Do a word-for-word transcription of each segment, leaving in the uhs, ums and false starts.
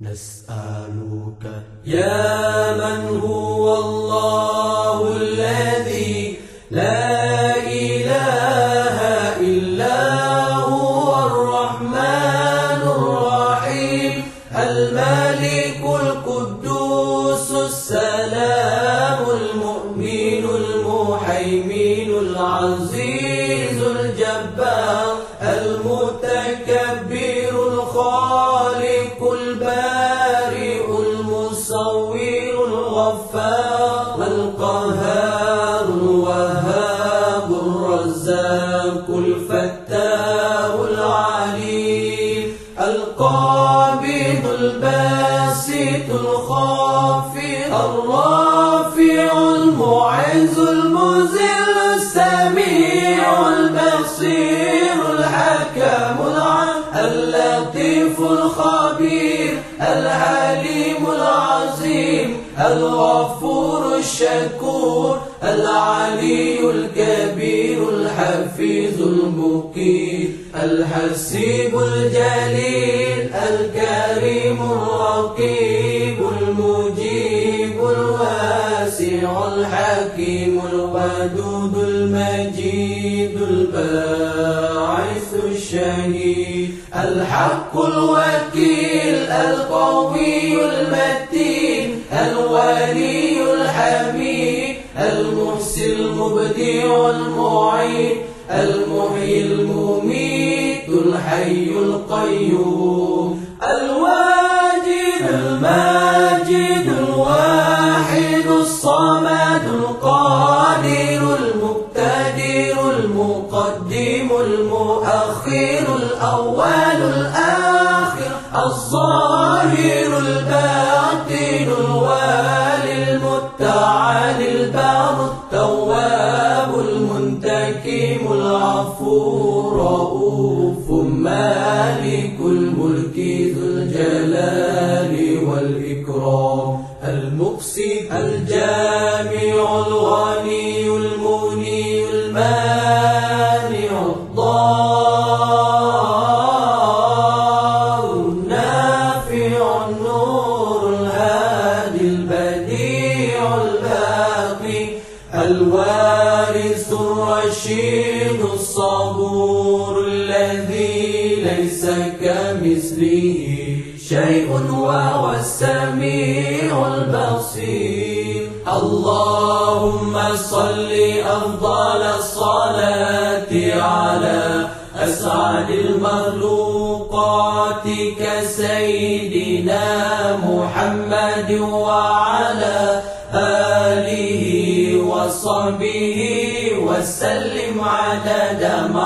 نسألك يا من هو الله الذي لا إله إلا هو الرحمن الرحيم الملك القدوس السلام المؤمن المهيمن العزيز الجبار المتكبر الخالق البارئ المصور الغفار القهار الوهاب الرزاق الفتاح العليم القابض الباسط الخافض الرافع المعز المذل السميع البصير الحكم العليم اللطيف الخبير الحليم العظيم الغفور الشكور العلي الكبير الحفيظ المقيت الحسيب الجليل الكريم الرقيب المجيب الواسع الحكيم الودود المجيد الباعث الشهيد الحق الوكيل القوي المتين الولي الحميد المحسن المبدع المعيد المحيي المميت الحي القيوم الواجد الماجد الواحد الصمد القادر المقتدر المقدم المؤخر الأول الآخر الظاهر الباطن الوالي المتعالي البار التواب المنتقم العفو الرؤوف مالك الملك ذو الجلال والإكرام المقسط الجامع الغني المغني المانع الضار النافع النور الهادي البديع الباقي الوارث الرشيد الصبور الذي ليس كمثله شيء وهو السميع البصير اللهم صل أفضل الصلاة على أسعد المخلوقات كسيدنا محمد وعلى آله وصحبه وسلم عدد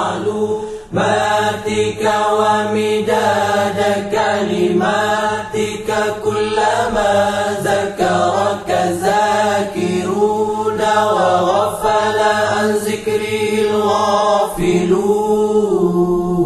معلوماتك ومداد كلماتك كلما ذكرك ذاكرون وغفل عن ذكره الغافلون.